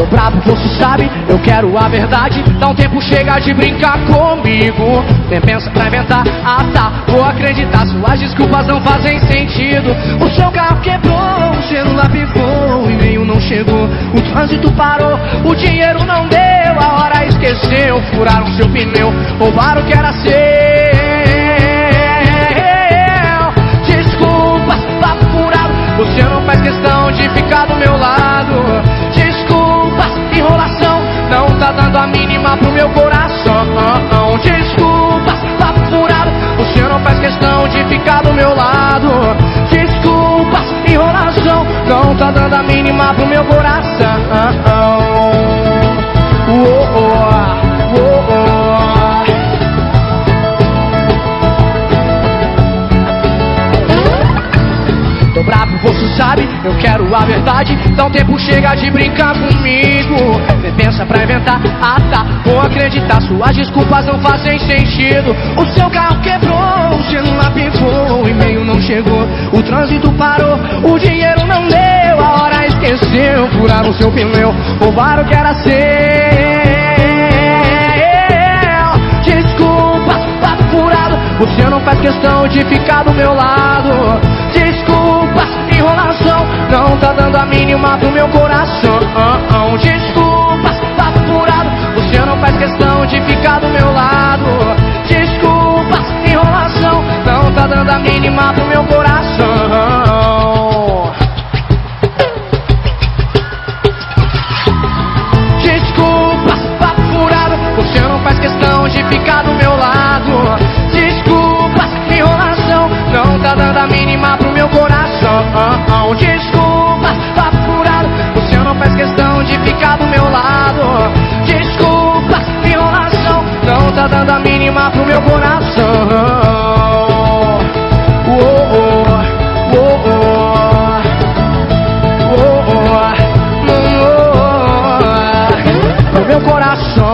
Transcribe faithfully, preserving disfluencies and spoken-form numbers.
Tô bravo, você sabe, eu quero a verdade. Dá um tempo, chega de brincar comigo. Nem pensa pra inventar, ah tá, vou acreditar. Suas desculpas não fazem sentido. O seu carro quebrou, o celular pifou, o e-mail não chegou, o trânsito parou, o dinheiro não deu, a hora esqueceu. Furaram seu pneu, roubaram o que era seu. Desculpas, papo furado, você não faz questão de ficar do meu lado. Desculpas, enrolação, não tá dando a mínima pro meu coração. Desculpas, papo furado, você não faz questão de ficar do meu lado. Desculpas, enrolação, não tá dando a mínima pro meu coração. Uou, uou, uou. Tô bravo, você sabe, eu quero a verdade. Dá um tempo, chega de brincar comigo. Nem pensa pra inventar, ah tá, vou acreditar. Suas desculpas não fazem sentido. O seu carro quebrou, o celular pifou, o e-mail não chegou, o trânsito parou, o dinheiro não deu, a hora esqueceu. Furaram seu pneu, roubaram o que era seu. Desculpas, papo furado, você não faz questão de ficar do meu lado. Desculpas, enrolação, não tá dando a mínima pro meu coração. Desculpas, papo furado, você não faz questão de ficar do meu lado. Desculpas, enrolação, não tá dando a mínima pro meu coração. Desculpas, papo furado, você não faz questão de ficar do meu lado. Desculpas, enrolação, não tá dando a mínima pro meu coração. Desculpas, papo furado, você não faz questão de ficar do meu lado. Desculpas, enrolação, não tá dando a mínima pro meu coração. Uou, uou, uou, uou, uou, uou, no meu coração.